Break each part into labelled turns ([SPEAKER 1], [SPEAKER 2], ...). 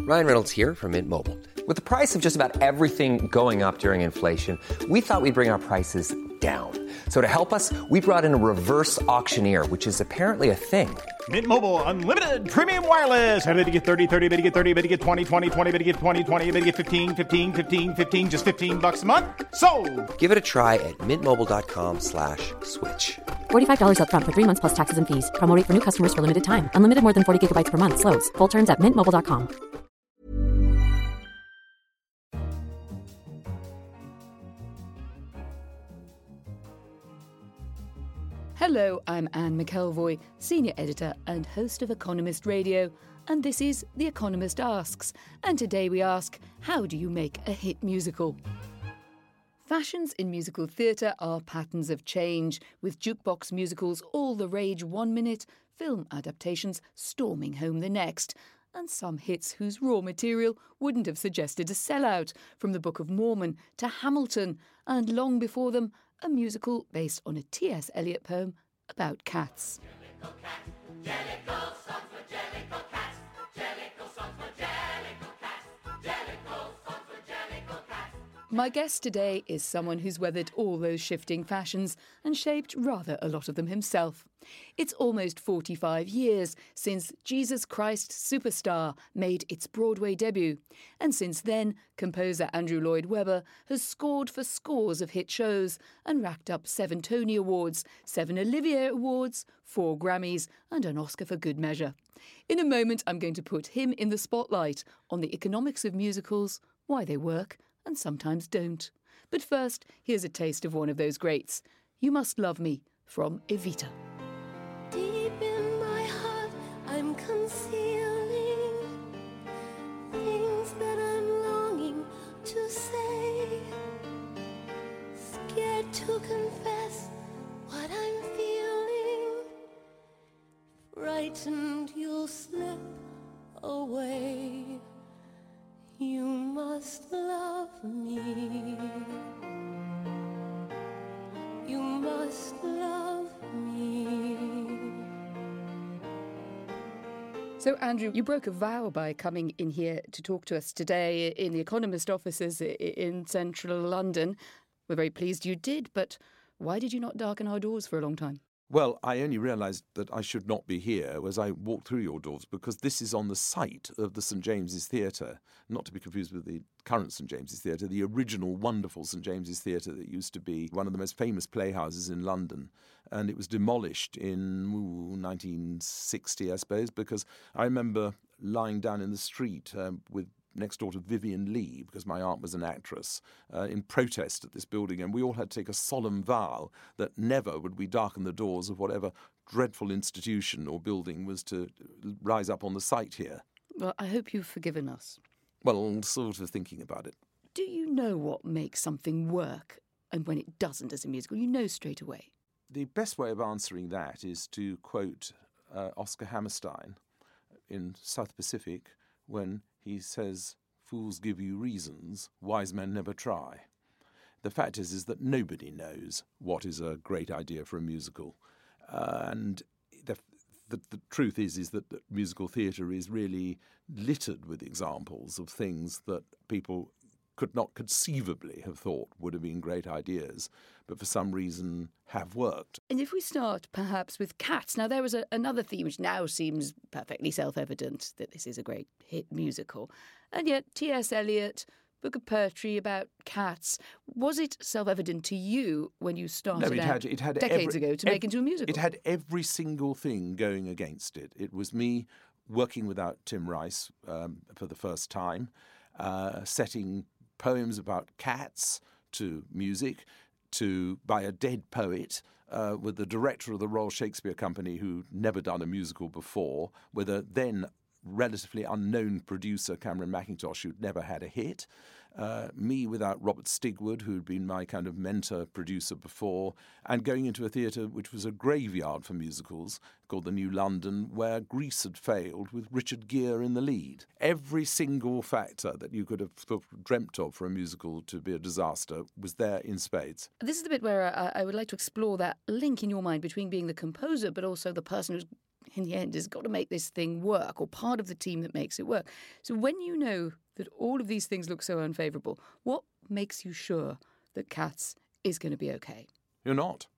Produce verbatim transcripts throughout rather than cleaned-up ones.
[SPEAKER 1] Ryan Reynolds here from Mint Mobile. With the price of just about everything going up during inflation, we thought we'd bring our prices down. So to help us, we brought in a reverse auctioneer, which is apparently a thing.
[SPEAKER 2] Mint Mobile Unlimited Premium Wireless. How to get thirty, thirty, how to get thirty, how to get twenty, twenty, twenty, how to get twenty, twenty, how to get fifteen, fifteen, fifteen, fifteen, just fifteen bucks a month? Sold!
[SPEAKER 1] Give it a try at mintmobile.com slash switch.
[SPEAKER 3] forty-five dollars up front for three months plus taxes and fees. Promo rate for new customers for limited time. Unlimited more than forty gigabytes per month. Slows full terms at mint mobile dot com.
[SPEAKER 4] Hello, I'm Anne McElvoy, Senior Editor and host of Economist Radio, and this is The Economist Asks, and today we ask, how do you make a hit musical? Fashions in musical theatre are patterns of change, with jukebox musicals all the rage one minute, film adaptations storming home the next, and some hits whose raw material wouldn't have suggested a sellout, from the Book of Mormon to Hamilton, and long before them, a musical based on a T S Eliot poem about cats.
[SPEAKER 5] Jellicle cat, Jellicle songs for Jellicle cats, Jellicle songs for Jellicle cats, Jellicle songs for Jellicle cats.
[SPEAKER 4] My guest today is someone who's weathered all those shifting fashions and shaped rather a lot of them himself. It's almost forty-five years since Jesus Christ Superstar made its Broadway debut, and since then, composer Andrew Lloyd Webber has scored for scores of hit shows and racked up seven Tony Awards, seven Olivier Awards, four Grammys and an Oscar for good measure. In a moment, I'm going to put him in the spotlight on the economics of musicals, why they work and sometimes don't. But first, here's a taste of one of those greats, You Must Love Me, from Evita.
[SPEAKER 6] Deep in my heart, I'm concealing things that I'm longing to say. Scared to confess what I'm feeling. Frightened you'll slip away. You must love me. You must love me.
[SPEAKER 4] So, Andrew, you broke a vow by coming in here to talk to us today in the Economist offices in central London. We're very pleased you did, but why did you not darken our doors for a long time?
[SPEAKER 7] Well, I only realised that I should not be here as I walked through your doors, because this is on the site of the St James's Theatre, not to be confused with the current St James's Theatre, the original wonderful St James's Theatre that used to be one of the most famous playhouses in London. And it was demolished in ooh, nineteen sixty, I suppose, because I remember lying down in the street um, with next door to Vivian Lee, because my aunt was an actress, uh, in protest at this building, and we all had to take a solemn vow that never would we darken the doors of whatever dreadful institution or building was to rise up on the site here.
[SPEAKER 4] Well, I hope you've forgiven us.
[SPEAKER 7] Well, I'm sort of thinking about it.
[SPEAKER 4] Do you know what makes something work and when it doesn't as a musical? You know straight away.
[SPEAKER 7] The best way of answering that is to quote uh, Oscar Hammerstein in South Pacific when he says, "Fools give you reasons, wise men never try." The fact is, is that nobody knows what is a great idea for a musical. Uh, and the, the, the truth is, is that, that musical theatre is really littered with examples of things that people could not conceivably have thought would have been great ideas, but for some reason have worked.
[SPEAKER 4] And if we start perhaps with Cats, now there was a, another theme which now seems perfectly self-evident, that this is a great hit musical. And yet T S Eliot, book of poetry about cats, was it self-evident to you when you started
[SPEAKER 7] no, it
[SPEAKER 4] out
[SPEAKER 7] had, it had
[SPEAKER 4] decades
[SPEAKER 7] every,
[SPEAKER 4] ago to
[SPEAKER 7] ev-
[SPEAKER 4] make into a musical?
[SPEAKER 7] It had every single thing going against it. It was me working without Tim Rice um, for the first time, uh, setting poems about cats to music, to by a dead poet, uh, with the director of the Royal Shakespeare Company who'd never done a musical before, with a then relatively unknown producer, Cameron Mackintosh, who'd never had a hit. Uh, me without Robert Stigwood, who'd been my kind of mentor producer before, and going into a theatre which was a graveyard for musicals called the New London, where Grease had failed with Richard Gere in the lead. Every single factor that you could have th- dreamt of for a musical to be a disaster was there in spades.
[SPEAKER 4] This is the bit where I, I would like to explore that link in your mind between being the composer but also the person who's in the end has got to make this thing work, or part of the team that makes it work. So when you know that all of these things look so unfavourable, what makes you sure that Cats is going to be okay?
[SPEAKER 7] You're not.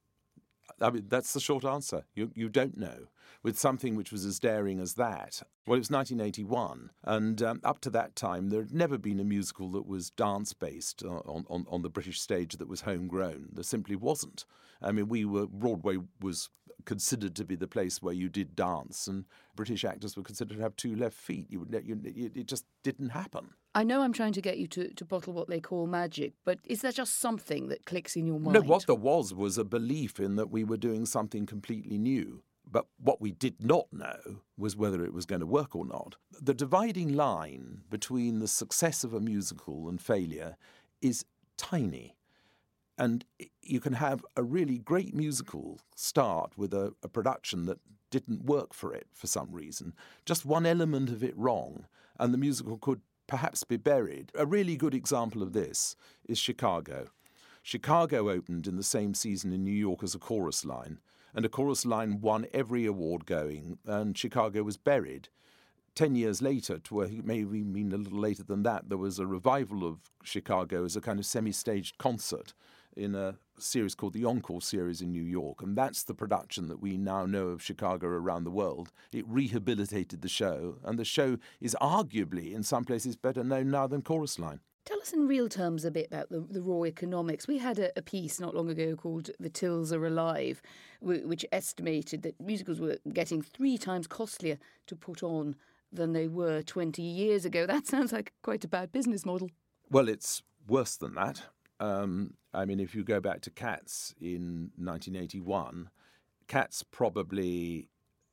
[SPEAKER 7] I mean, that's the short answer. You you don't know. With something which was as daring as that. Well, it was nineteen eighty-one, and um, up to that time, there had never been a musical that was dance-based on, on, on the British stage that was homegrown. There simply wasn't. I mean, we were Broadway was considered to be the place where you did dance, and British actors were considered to have two left feet. You would, you, it just didn't happen.
[SPEAKER 4] I know I'm trying to get you to, to bottle what they call magic, but is there just something that clicks in your mind?
[SPEAKER 7] No, what there was was a belief in that we were doing something completely new. But what we did not know was whether it was going to work or not. The dividing line between the success of a musical and failure is tiny. And you can have a really great musical start with a, a production that didn't work for it for some reason. Just one element of it wrong, and the musical could perhaps be buried. A really good example of this is Chicago. Chicago opened in the same season in New York as A Chorus Line, and A Chorus Line won every award going, and Chicago was buried. Ten years later, to maybe mean a little later than that, there was a revival of Chicago as a kind of semi-staged concert in a series called the Encore Series in New York, and that's the production that we now know of Chicago around the world. It rehabilitated the show, and the show is arguably, in some places, better known now than Chorus Line.
[SPEAKER 4] Tell us in real terms a bit about the, the raw economics. We had a, a piece not long ago called The Tills Are Alive, w- which estimated that musicals were getting three times costlier to put on than they were twenty years ago. That sounds like quite a bad business model.
[SPEAKER 7] Well, it's worse than that. Um, I mean, if you go back to Cats in nineteen eighty-one, Cats probably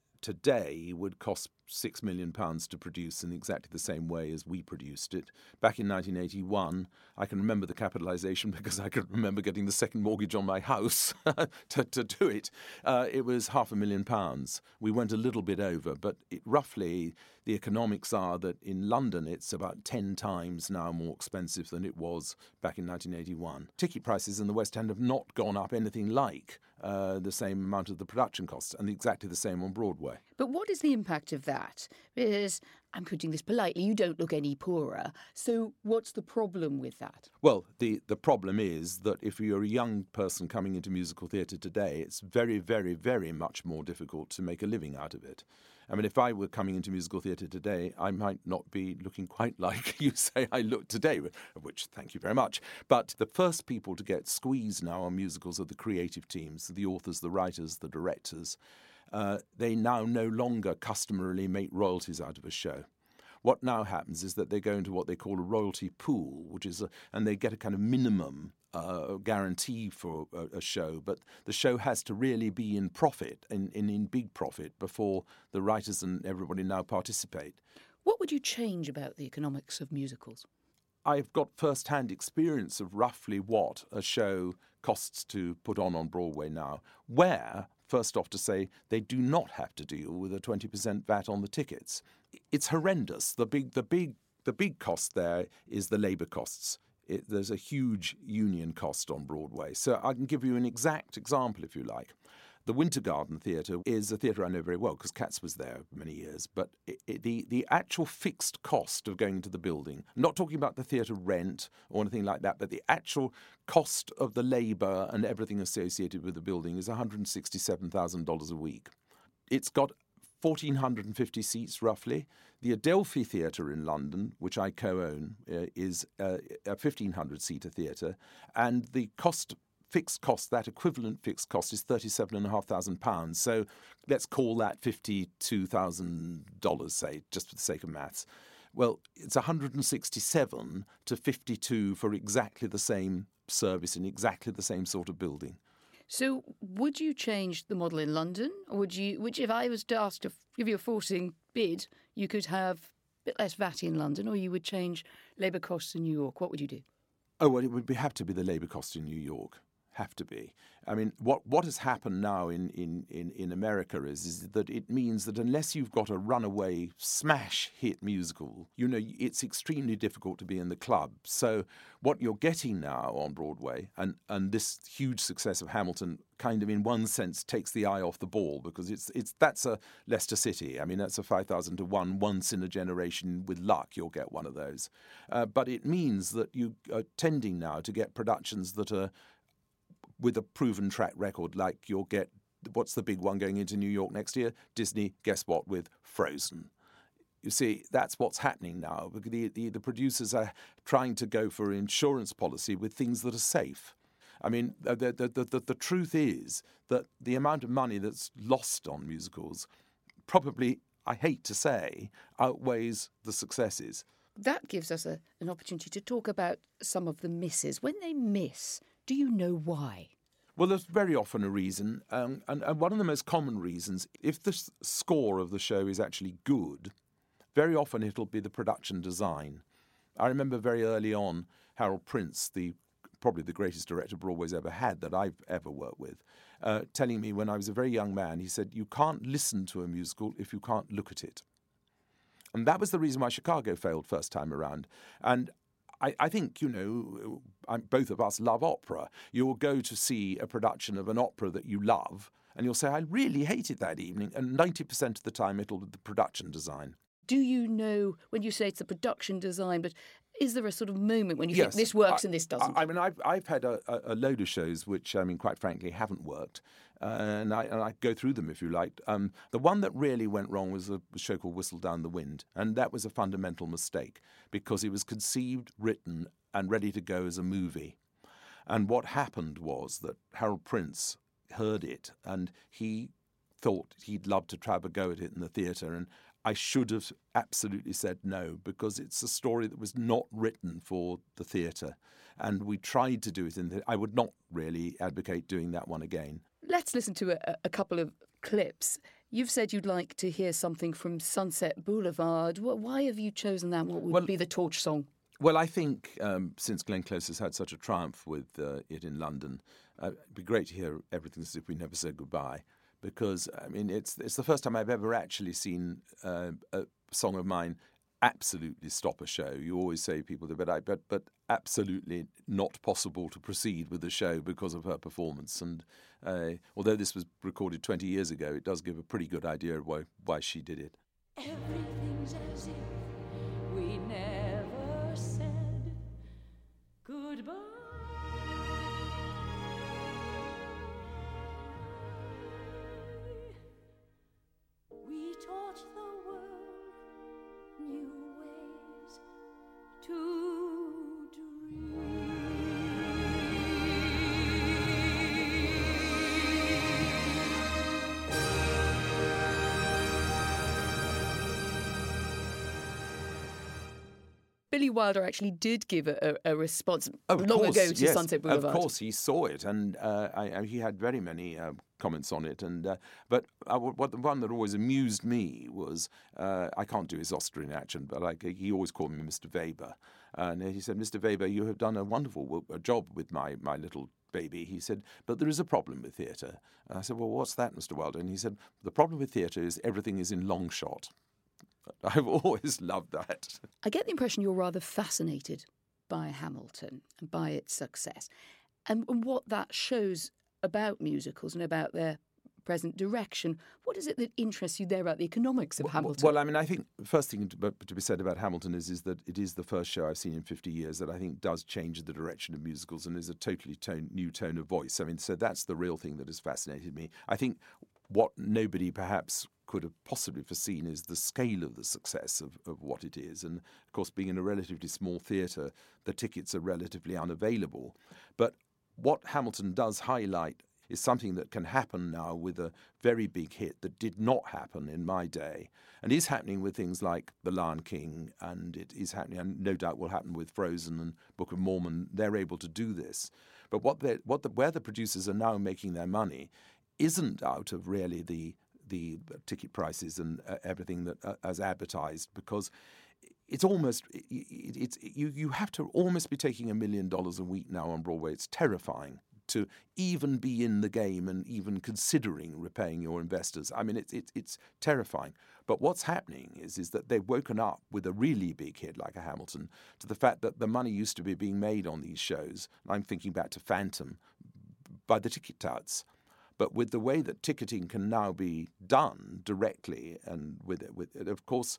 [SPEAKER 7] today would cost six million pounds to produce in exactly the same way as we produced it. Back in nineteen eighty-one, I can remember the capitalisation because I can remember getting the second mortgage on my house to, to do it. Uh, it was half a million pounds. We went a little bit over, but it, roughly the economics are that in London it's about ten times now more expensive than it was back in nineteen eighty-one. Ticket prices in the West End have not gone up anything like uh, the same amount of the production costs, and exactly the same on Broadway.
[SPEAKER 4] But what is the impact of that? Because, I'm putting this politely, you don't look any poorer. So what's the problem with that?
[SPEAKER 7] Well, the, the problem is that if you're a young person coming into musical theatre today, it's very, very, very much more difficult to make a living out of it. I mean, if I were coming into musical theatre today, I might not be looking quite like you say I look today, which thank you very much. But the first people to get squeezed now on musicals are the creative teams, the authors, the writers, the directors. Uh, they now no longer customarily make royalties out of a show. What now happens is that they go into what they call a royalty pool, which is a, and they get a kind of minimum uh, guarantee for a, a show, but the show has to really be in profit, in, in, in big profit, before the writers and everybody now participate.
[SPEAKER 4] What would you change about the economics of musicals?
[SPEAKER 7] I've got first-hand experience of roughly what a show costs to put on on Broadway now, where, first off to say, they do not have to deal with a twenty percent V A T on the tickets. It's horrendous. The big, the big, the big cost there is the labour costs. It, there's a huge union cost on Broadway. So I can give you an exact example, if you like. The Winter Garden Theatre is a theatre I know very well because Cats was there for many years. But it, it, the, the actual fixed cost of going into the building, I'm not talking about the theatre rent or anything like that, but the actual cost of the labour and everything associated with the building is one hundred sixty-seven thousand dollars a week. It's got one thousand four hundred fifty seats roughly. The Adelphi Theatre in London, which I co-own, uh, is uh, a fifteen hundred seater theatre, and the cost fixed cost, that equivalent fixed cost, is thirty-seven thousand five hundred pounds. So let's call that fifty-two thousand dollars, say, just for the sake of maths. Well, it's one hundred sixty-seven to fifty-two for exactly the same service in exactly the same sort of building.
[SPEAKER 4] So would you change the model in London? Or would you, which if I was asked to give you a forcing bid, you could have a bit less V A T in London, or you would change labour costs in New York? What would you do?
[SPEAKER 7] Oh, well, it would be, have to be the labour cost in New York. have to be. I mean, what, what has happened now in, in, in, in America is, is that it means that unless you've got a runaway smash hit musical, you know, it's extremely difficult to be in the club. So what you're getting now on Broadway, and, and this huge success of Hamilton kind of in one sense takes the eye off the ball, because it's it's that's a Leicester City. I mean, that's a five thousand to one, once in a generation, with luck you'll get one of those. Uh, but it means that you are tending now to get productions that are with a proven track record, like you'll get, what's the big one going into New York next year? Disney, guess what, with Frozen. You see, that's what's happening now. The, the, the producers are trying to go for insurance policy with things that are safe. I mean, the, the, the, the, the truth is that the amount of money that's lost on musicals probably, I hate to say, outweighs the successes.
[SPEAKER 4] That gives us a, an opportunity to talk about some of the misses. When they miss, do you know why?
[SPEAKER 7] Well, there's very often a reason, um, and, and one of the most common reasons, if the s- score of the show is actually good, very often it'll be the production design. I remember very early on Harold Prince, the probably the greatest director Broadway's ever had that I've ever worked with, uh, telling me when I was a very young man, he said, you can't listen to a musical if you can't look at it. And that was the reason why Chicago failed first time around. And I, I think, you know, I'm, both of us love opera. You'll go to see a production of an opera that you love, and you'll say, I really hated that evening. And ninety percent of the time, it'll be the production design.
[SPEAKER 4] Do you know, when you say it's the production design, but is there a sort of moment when you
[SPEAKER 7] Yes,
[SPEAKER 4] think this works
[SPEAKER 7] I,
[SPEAKER 4] and this doesn't?
[SPEAKER 7] I, I mean, I've, I've had a, a, a load of shows which, I mean, quite frankly, haven't worked. Uh, and, I, and I go through them if you like. Um, the one that really went wrong was a show called Whistle Down the Wind. And that was a fundamental mistake because it was conceived, written, and ready to go as a movie. And what happened was that Harold Prince heard it and he thought he'd love to try a go at it in the theatre. And I should have absolutely said no, because it's a story that was not written for the theatre. And we tried to do it in the... I would not really advocate doing that one again.
[SPEAKER 4] Let's listen to a, a couple of clips. You've said you'd like to hear something from Sunset Boulevard. Why have you chosen that? What would
[SPEAKER 7] Well,
[SPEAKER 4] be the torch song?
[SPEAKER 7] Well, I think um, since Glenn Close has had such a triumph with uh, it in London, uh, it'd be great to hear Everything As If We Never Said Goodbye. Because, I mean, it's it's the first time I've ever actually seen uh, a song of mine absolutely stop a show. You always say people do, but, I, but, but absolutely not possible to proceed with the show because of her performance. And uh, although this was recorded twenty years ago, it does give a pretty good idea of why, why she did it.
[SPEAKER 5] Everything's as if we never said goodbye. We taught the world new ways to dream.
[SPEAKER 4] Billy Wilder actually did give a, a, a response
[SPEAKER 7] Oh, of
[SPEAKER 4] long
[SPEAKER 7] course,
[SPEAKER 4] ago to
[SPEAKER 7] yes.
[SPEAKER 4] Sunset Boulevard.
[SPEAKER 7] Of course, he saw it, and uh, I, I, he had very many uh, comments on it. And uh, but uh, what the one that always amused me was uh, I can't do his Austrian accent, but like he always called me Mister Weber, and he said, "Mister Weber, you have done a wonderful w- job with my my little baby." He said, "But there is a problem with theatre." And I said, "Well, what's that, Mister Wilder?" And he said, "The problem with theatre is everything is in long shot." I've always loved that.
[SPEAKER 4] I get the impression you're rather fascinated by Hamilton and by its success and, and what that shows about musicals and about their present direction. What is it that interests you there about the economics of
[SPEAKER 7] Well,
[SPEAKER 4] Hamilton?
[SPEAKER 7] Well, I mean, I think the first thing to, to be said about Hamilton is, is that it is the first show I've seen in fifty years that I think does change the direction of musicals and is a totally tone, new tone of voice. I mean, so that's the real thing that has fascinated me. I think what nobody perhaps could have possibly foreseen is the scale of the success of, of what it is. And, of course, being in a relatively small theatre, the tickets are relatively unavailable. But what Hamilton does highlight is something that can happen now with a very big hit that did not happen in my day and is happening with things like The Lion King, and it is happening, and no doubt will happen with Frozen and Book of Mormon. They're able to do this. But what what the, where the producers are now making their money isn't out of really the the ticket prices and uh, everything that uh, as advertised, because it's almost it, it's you you have to almost be taking a million dollars a week now on Broadway. It's terrifying to even be in the game and even considering repaying your investors. I mean, it's it's it's terrifying. But what's happening is is that they've woken up with a really big hit like a Hamilton to the fact that the money used to be being made on these shows. And I'm thinking back to Phantom by the ticket touts. But with the way that ticketing can now be done directly, and with it, with it, of course,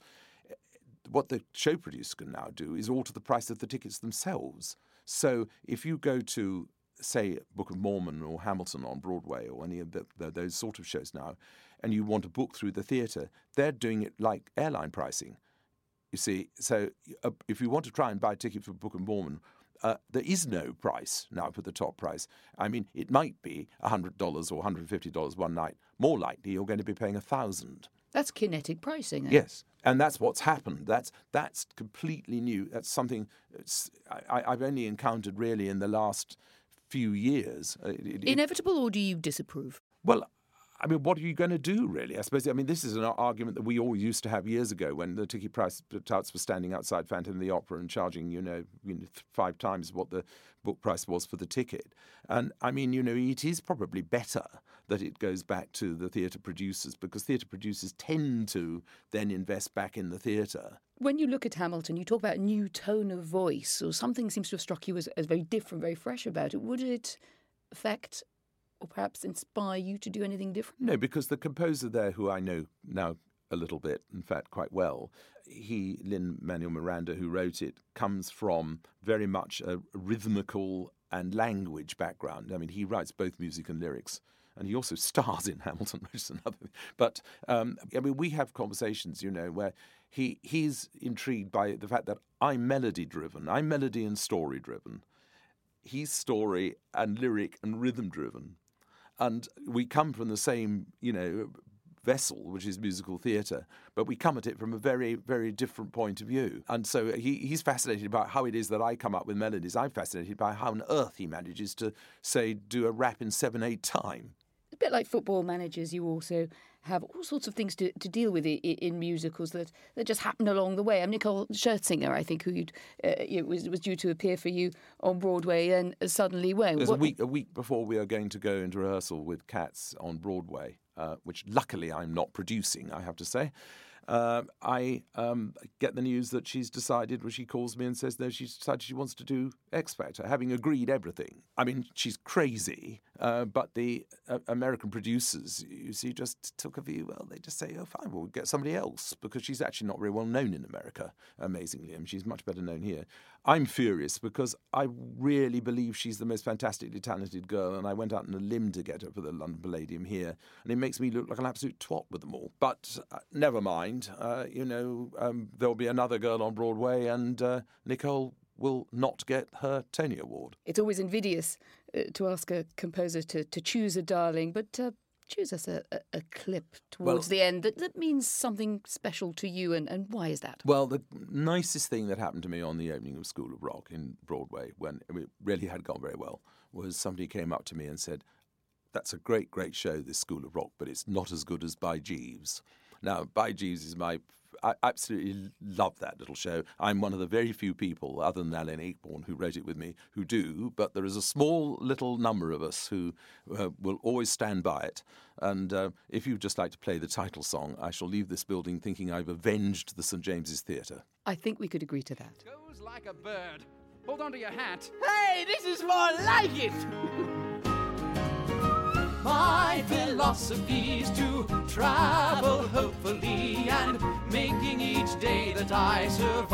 [SPEAKER 7] what the show producer can now do is alter the price of the tickets themselves. So if you go to, say, Book of Mormon or Hamilton on Broadway or any of the, the, those sort of shows now, and you want to book through the theatre, they're doing it like airline pricing. You see, so uh, if you want to try and buy a ticket for Book of Mormon, Uh, there is no price now for the top price. I mean, it might be one hundred dollars or one hundred fifty dollars one night. More likely, you're going to be paying one thousand dollars.
[SPEAKER 4] That's kinetic pricing. Eh?
[SPEAKER 7] Yes, and that's what's happened. That's that's completely new. That's something it's, I, I've only encountered really in the last few years. It, it,
[SPEAKER 4] Inevitable, or do you disapprove?
[SPEAKER 7] Well, I mean, what are you going to do, really? I suppose, I mean, this is an argument that we all used to have years ago when the ticket price touts were standing outside Phantom of the Opera and charging, you know, you know, five times what the book price was for the ticket. And, I mean, you know, it is probably better that it goes back to the theatre producers, because theatre producers tend to then invest back in the theatre.
[SPEAKER 4] When you look at Hamilton, you talk about a new tone of voice, or something seems to have struck you as, as very different, very fresh about it. Would it affect or perhaps inspire you to do anything different?
[SPEAKER 7] No, because the composer there, who I know now a little bit, in fact, quite well, he, Lin-Manuel Miranda, who wrote it, comes from very much a rhythmical and language background. I mean, he writes both music and lyrics. And he also stars in Hamilton, which is another thing. But, um, I mean, we have conversations, you know, where he he's intrigued by the fact that I'm melody-driven. I'm melody and story-driven. He's story and lyric and rhythm-driven. And we come from the same, you know, vessel, which is musical theatre, but we come at it from a very, very different point of view. And so he, he's fascinated about how it is that I come up with melodies. I'm fascinated by how on earth he manages to, say, do a rap in seven eight time.
[SPEAKER 4] A bit like football managers, you also have all sorts of things to, to deal with in, in musicals that, that just happen along the way. I'm Nicole Scherzinger, I think, who you'd, uh, it was, was due to appear for you on Broadway and suddenly went.
[SPEAKER 7] There's a week, a week before we are going to go into rehearsal with Cats on Broadway, uh, which luckily I'm not producing, I have to say. Uh, I um, get the news that she's decided, when she calls me and says, no, she's decided she wants to do X Factor, having agreed everything. I mean, she's crazy, uh, but the uh, American producers, you see, just took a view. Well, they just say, oh, fine, we'll get somebody else, because she's actually not very well known in America, amazingly. I mean, she's much better known here. I'm furious because I really believe she's the most fantastically talented girl, and I went out on a limb to get her for the London Palladium here, and it makes me look like an absolute twat with them all. But uh, never mind. Uh, you know, um, there'll be another girl on Broadway, and uh, Nicole will not get her Tony Award.
[SPEAKER 4] It's always invidious uh, to ask a composer to, to choose a darling, but uh, choose us a, a, a clip towards well, the end that, that means something special to you, and, and why is that?
[SPEAKER 7] Well, the nicest thing that happened to me on the opening of School of Rock in Broadway, when it really had gone very well, was somebody came up to me and said, that's a great, great show, this School of Rock, but it's not as good as By Jeeves. Now, By Jeeves is my... I absolutely love that little show. I'm one of the very few people, other than Alan Ayckbourn, who wrote it with me, who do, but there is a small little number of us who uh, will always stand by it. And uh, if you'd just like to play the title song, I shall leave this building thinking I've avenged the St James's Theatre.
[SPEAKER 4] I think we could agree to that.
[SPEAKER 8] Goes like a bird. Hold on to your hat.
[SPEAKER 5] Hey, this is more like it! My philosophy's to travel hopefully and making each day that I survive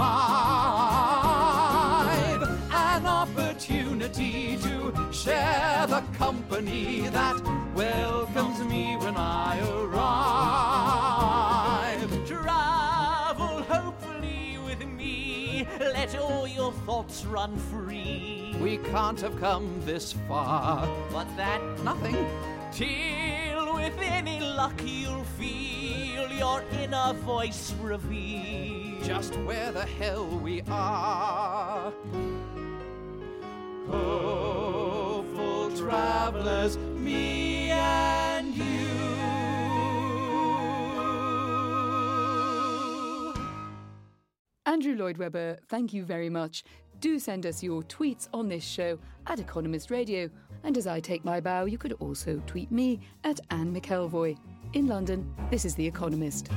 [SPEAKER 5] an opportunity to share the company that welcomes me when I arrive. Travel hopefully with me, let all your thoughts run free.
[SPEAKER 8] We can't have come this far.
[SPEAKER 5] What's that?
[SPEAKER 8] Nothing.
[SPEAKER 5] Till with any luck you'll feel your inner voice reveal
[SPEAKER 8] just where the hell we are.
[SPEAKER 5] Hopeful travelers, me and you.
[SPEAKER 4] Andrew Lloyd Webber, thank you very much. Do send us your tweets on this show at Economist Radio. And as I take my bow, you could also tweet me at Anne McElvoy. In London, this is The Economist.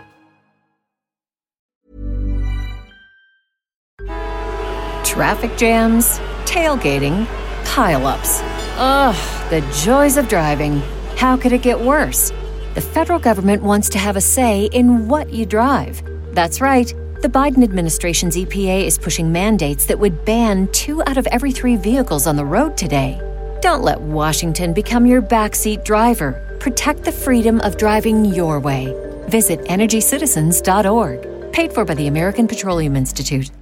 [SPEAKER 9] Traffic jams, tailgating, pile-ups. Ugh, the joys of driving. How could it get worse? The federal government wants to have a say in what you drive. That's right. The Biden administration's E P A is pushing mandates that would ban two out of every three vehicles on the road today. Don't let Washington become your backseat driver. Protect the freedom of driving your way. Visit energy citizens dot org. Paid for by the American Petroleum Institute.